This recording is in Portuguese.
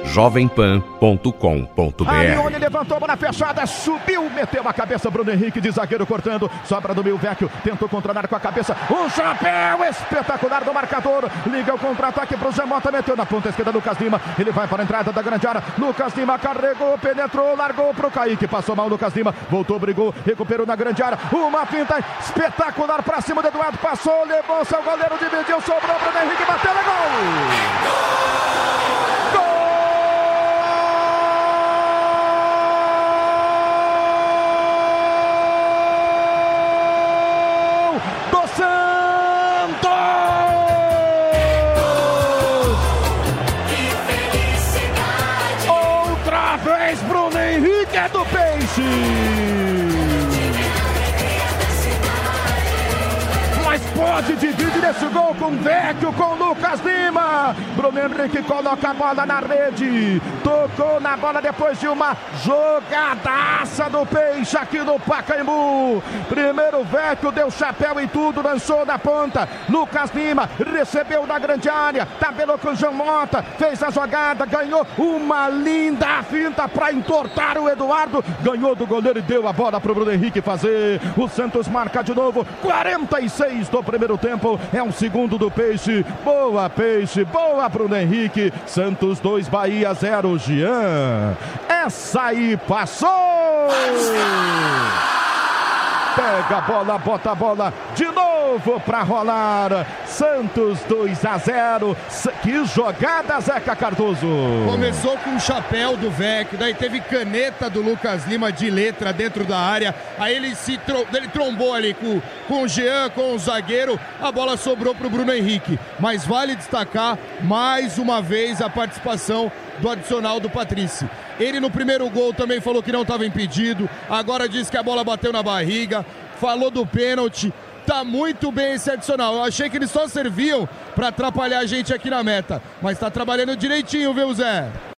jovempan.com.br. Arione levantou a bola fechada, subiu, meteu a cabeça, Bruno Henrique de zagueiro cortando, sobra do meio Vecchio, tentou controlar com a cabeça, um chapéu espetacular do marcador, liga o contra-ataque pro Jean Mota, meteu na ponta esquerda Lucas Lima, ele vai para a entrada da grande área, Lucas Lima carregou, penetrou, largou pro Kaique, passou mal Lucas Lima, voltou, brigou, recuperou na grande área, uma finta espetacular pra cima do Eduardo, passou, levou seu goleiro, dividiu, sobrou Bruno Henrique, bateu, é gol! Bruno Henrique é do Peixe, mas pode dividir esse gol com Vecchio, com Lucas Lima. Bruno Henrique coloca a bola na rede, tocou na bola depois de uma jogadaça do Peixe aqui no Pacaembu. Primeiro Vecchio deu chapéu em tudo, lançou na ponta, Lucas Lima recebeu na grande área, tabelou com o Jean Mota, fez a jogada, ganhou uma linda finta para entortar o Eduardo, ganhou do goleiro e deu a bola para o Bruno Henrique fazer. O Santos marca de novo, 46 do primeiro tempo, é um segundo do Peixe. Boa Peixe, boa Bruno Henrique. Santos 2, Bahia 0, Jean. Essa aí passou! Pega a bola, bota a bola de novo para rolar. Santos 2-0. Que jogada, Zeca Cardoso. Começou com o chapéu do Vecchio, daí teve caneta do Lucas Lima de letra dentro da área. Aí ele trombou ali com o Jean, com o zagueiro. A bola sobrou para o Bruno Henrique. Mas vale destacar mais uma vez a participação do adicional do Patrício. Ele no primeiro gol também falou que não estava impedido, agora diz que a bola bateu na barriga, falou do pênalti. Tá muito bem esse adicional. Eu achei que eles só serviam para atrapalhar a gente aqui na meta, mas tá trabalhando direitinho, viu, Zé?